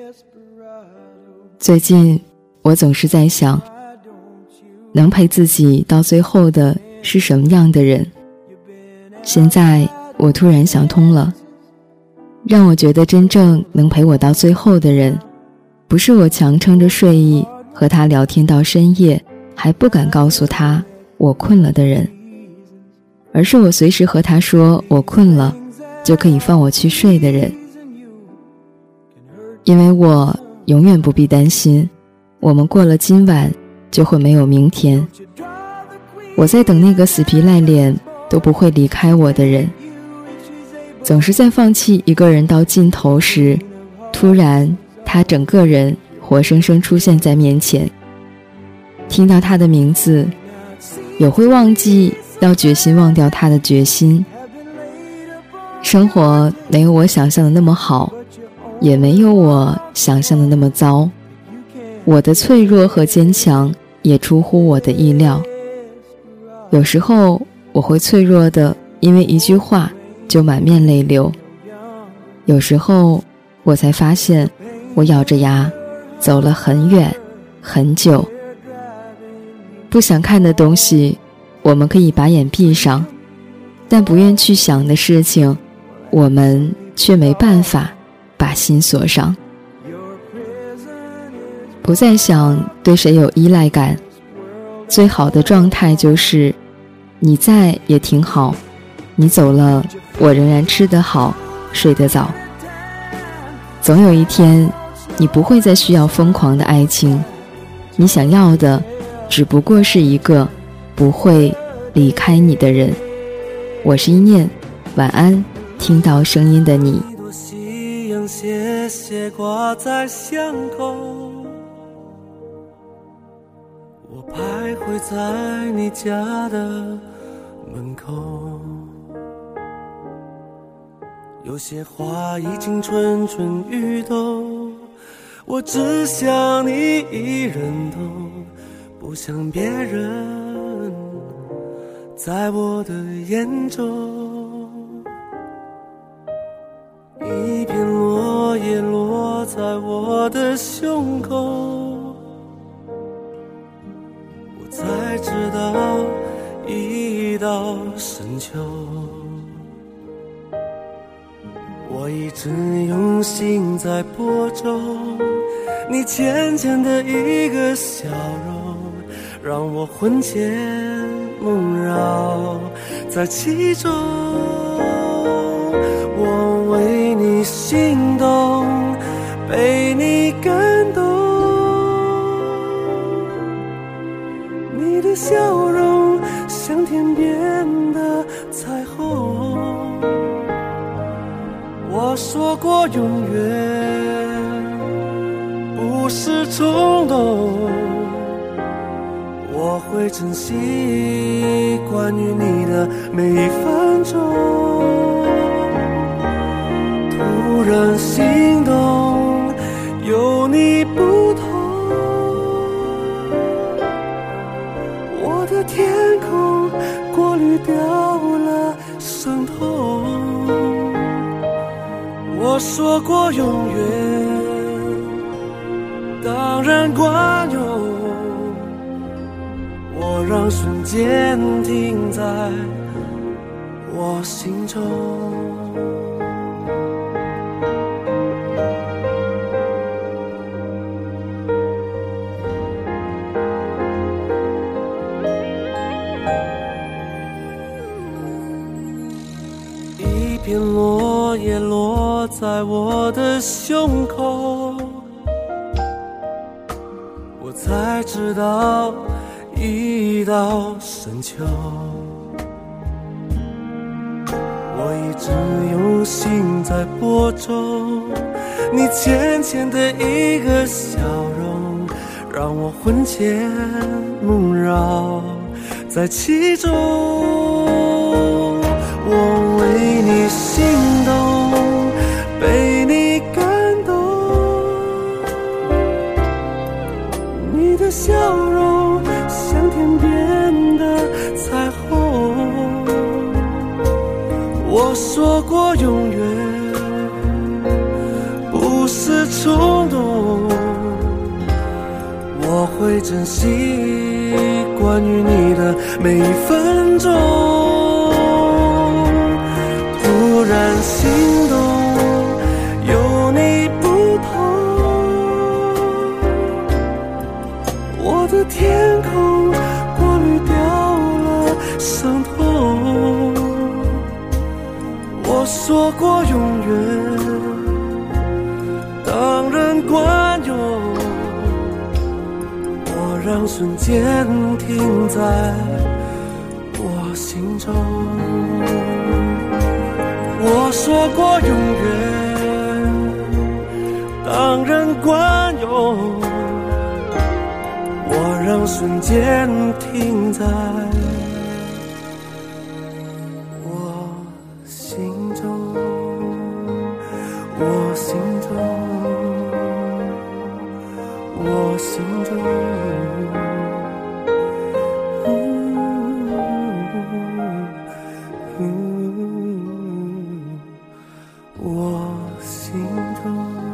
最近我总是在想，能陪自己到最后的是什么样的人？现在我突然想通了，让我觉得真正能陪我到最后的人，不是我强撑着睡意和他聊天到深夜还不敢告诉他我困了的人，而是我随时和他说我困了就可以放我去睡的人。因为我永远不必担心我们过了今晚就会没有明天，我在等那个死皮赖脸都不会离开我的人。总是在放弃一个人到尽头时，突然他整个人活生生出现在面前。听到他的名字，有会忘记要决心忘掉他的决心。生活没有我想象的那么好，也没有我想象的那么糟，我的脆弱和坚强也出乎我的意料。有时候我会脆弱的因为一句话就满面泪流，有时候我才发现我咬着牙走了很远很久。不想看的东西我们可以把眼闭上，但不愿去想的事情我们却没办法把心锁上。不再想对谁有依赖感，最好的状态就是你在也挺好，你走了我仍然吃得好睡得早。总有一天你不会再需要疯狂的爱情，你想要的只不过是一个不会离开你的人。我是一念，晚安，听到声音的你。 一朵夕阳斜斜挂在巷口，我徘徊在你家的门口，有些话已经蠢蠢欲动，我只想你一人懂，不想别人在我的眼中。一片落叶落在我的胸口，我才知道已到深秋。我一直用心在播种你浅浅的一个笑容，让我魂牵梦绕在其中。我为你心动，被你感动，你的笑容像天边的彩虹。我说过永远不是冲动，我会珍惜关于你的每一分钟。突然心动，有你不同，我的天空过滤掉了伤痛。我说过永远当然管用，我让瞬间停在我心中。一片落叶落在我的胸口，我才知道已到深秋。我一直用心在播种你浅浅的一个笑容，让我魂牵梦绕在其中。我为你心动，被你感动，你的笑容像天边的彩虹。我说过永远不不是冲动，我会珍惜关于你的每一分钟。突然心动，有你不同，我的天空过滤掉了伤痛。我说过永远，当然惯用，我让瞬间停在我心中。我说过永远，当然惯用，我让瞬间停在我心中，我心中，我心中。我心中。